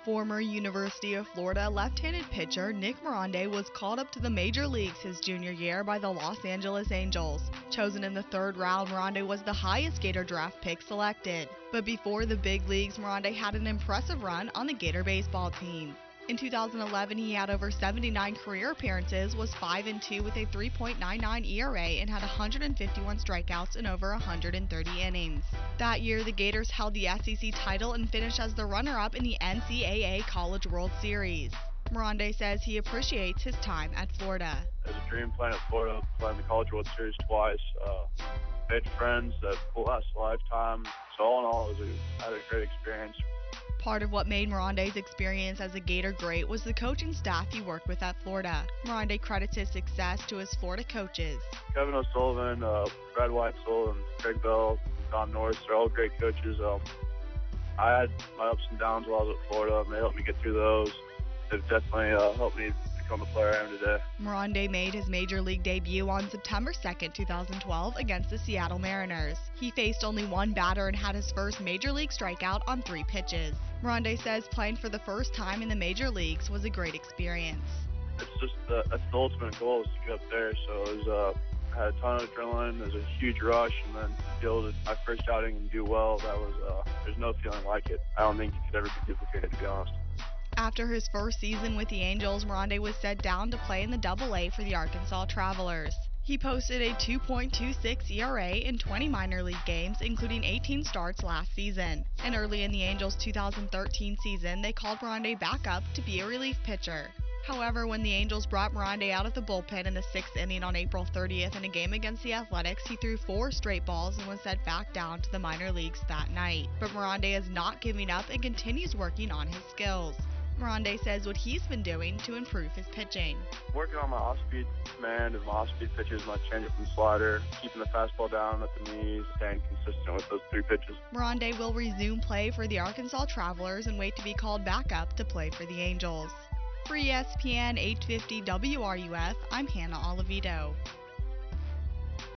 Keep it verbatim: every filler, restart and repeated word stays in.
Former University of Florida left-handed pitcher Nick Miranda was called up to the major leagues his junior year by the Los Angeles Angels. Chosen in the third round, Miranda was the highest Gator draft pick selected. But before the big leagues, Miranda had an impressive run on the Gator baseball team. In two thousand eleven, he had over seventy-nine career appearances, was five and two with a three point nine nine E R A, and had one hundred fifty-one strikeouts in over one hundred thirty innings. That year, the Gators held the S E C title and finished as the runner-up in the N C double A College World Series. Miranda says he appreciates his time at Florida. It was a dream playing at Florida, playing the College World Series twice. Uh, made friends that will last a lifetime. So all in all, it was a, I had a great experience. Part of what made Miranda's experience as a Gator great was the coaching staff he worked with at Florida. Miranda credits his success to his Florida coaches. Kevin O'Sullivan, uh, Brad Weitzel, and Craig Bell, Don Norris, they're all great coaches. Um, I had my ups and downs while I was at Florida, and they helped me get through those. They've definitely uh, helped me become the player I am today. Miranda made his major league debut on September second, two thousand twelve against the Seattle Mariners. He faced only one batter and had his first major league strikeout on three pitches. Miranda says playing for the first time in the major leagues was a great experience. It's just the, that's the ultimate goal, is to get up there. So it was, uh, I had a ton of adrenaline. It was a huge rush, and then to be able to my first outing and do well, that was uh, there's no feeling like it. I don't think it could ever be duplicated, to be honest. After his first season with the Angels, Miranda was sent down to play in the double A for the Arkansas Travelers. He posted a two point two six E R A in twenty minor league games, including eighteen starts last season. And early in the Angels' two thousand thirteen season, they called Miranda back up to be a relief pitcher. However, when the Angels brought Miranda out of the bullpen in the sixth inning on April thirtieth in a game against the Athletics, he threw four straight balls and was sent back down to the minor leagues that night. But Miranda is not giving up and continues working on his skills. Miranda says what he's been doing to improve his pitching. Working on my off-speed command and my off-speed pitches, my changeup and slider, keeping the fastball down at the knees, staying consistent with those three pitches. Miranda will resume play for the Arkansas Travelers and wait to be called back up to play for the Angels. For E S P N eight fifty W R U F, I'm Hannah Oliveto.